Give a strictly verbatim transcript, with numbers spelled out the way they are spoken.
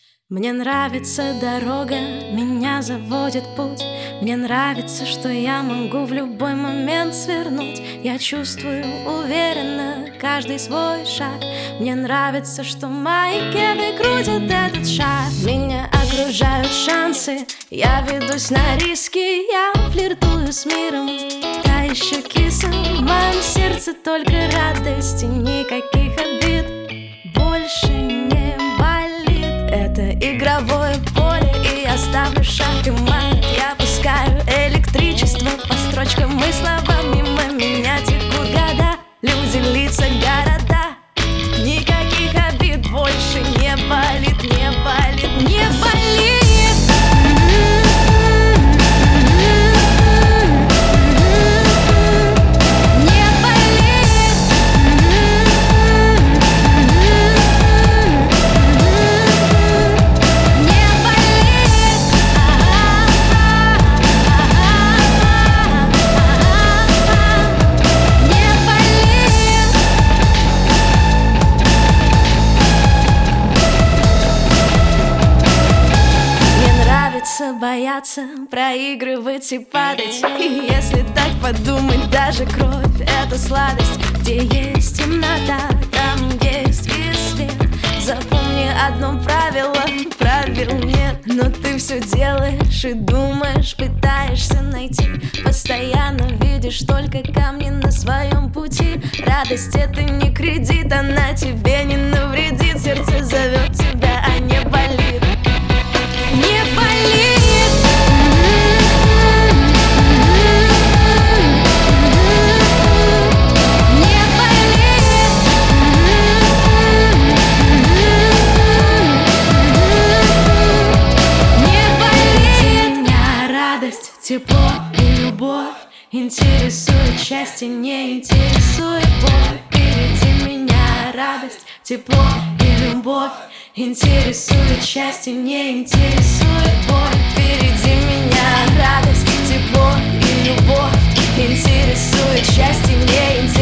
Мне нравится дорога, меня заводит путь. Мне нравится, что я могу в любой момент свернуть. Я чувствую уверенно каждый свой шаг. Мне нравится, что мои кеды крутят этот шаг. Меня окружают шансы, я ведусь на риски. Я флиртую с миром, та еще киса. В моем сердце только радость и никаких обид. Больше не болит это игровое поле, и я ставлю шаг и мат. Я пускаю электричество по строчкам и словам. Мимо меня текут года, люди, лица, города. Никаких обид, больше не болит, не болит, не болит. Бояться, проигрывать и падать. И если так подумать, даже кровь — это сладость. Где есть темнота, там есть и свет. Запомни одно правило, правил нет. Но ты все делаешь и думаешь, пытаешься найти. Постоянно видишь только камни на своем пути. Радость — это не кредит, она тебе не навредит. Сердце зовет тебя, а не болит. Не болит. Тепло и любовь интересует, счастье не интересует боль. Впереди меня радость, тепло и любовь интересует, счастье не интересует боль. Впереди меня радость, тепло и любовь интересует, счастье не интересует.